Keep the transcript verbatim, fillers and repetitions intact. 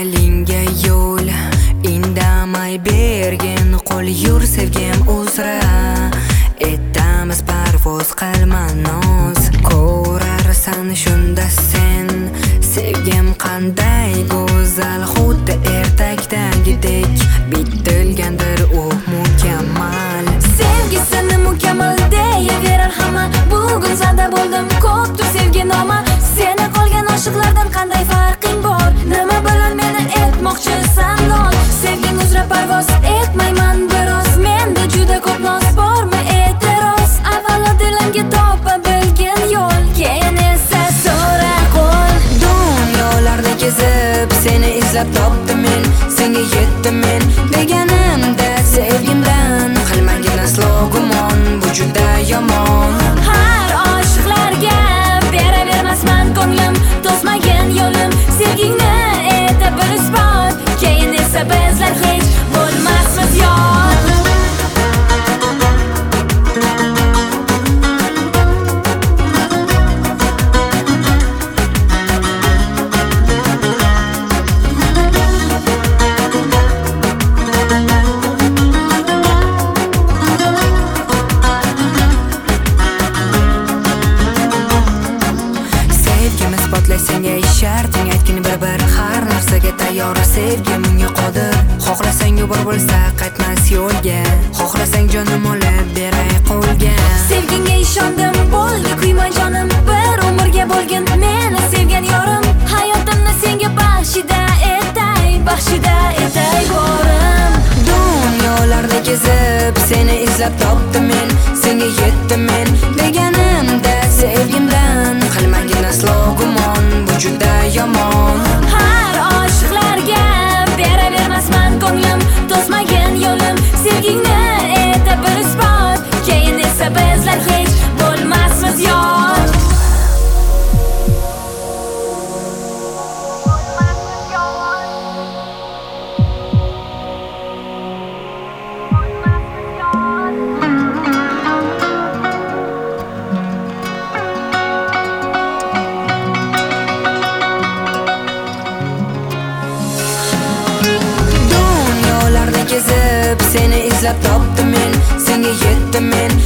Hayalingga yo'l indamay bergin qo'l yur sevgim uzra etamiz parvoz qilma noz ko'rarsan shunda sen sevgim qanday go'zal xuddi ertakdagidek bitilgandir u mukammal sevgisini mukammal deyaverar hamma bugun zada bo'ldim ko'pdir sevgi noma seni qolgan oshiqlardan qanday farqing bor nima bilan meni etmoqchisan lol sevging uzra parvoz etmayman biroz menda juda ko'p noz bormi e'tiroz avvalo dilimga topa bilgin yo'l keyin esa so'ra qo'l dunyolarda kezib seni izlab topdim men senga yetdim men deganimda sevgimdan qilmagin aslo gumon bu juda yomon har oshiqlarga beravermasman ko'nglim to'smagin yo'lim sevgingni eta bir isbot keyin esa bizlar hech bo'lmasmiz yot senga sharting aytgin bir-bir har narsaga tayyor sevgim unga qodir xohlasang yubor bo'lsa qaytmas yo'lga xohlasang jonim olib beray qo'lga sevgingga ishondim bo'ldi kuyma jonim bir umrga bo'lgin meni sevgan yorim hayotimni senga baxshida etay baxshida etay borim dunyolarda kezib seni izlab topdim men senga yetdim men deganimda sevgimdan qilmagin aslo gumon bu juda yomon har oshiqlarga beravermasman ko'nglim to'smagin yo'lim sevgingni eta bir isbot keyin esa bizlar hech bo'lmasmiz yot kezib seni izlab topdim men senga yetdim men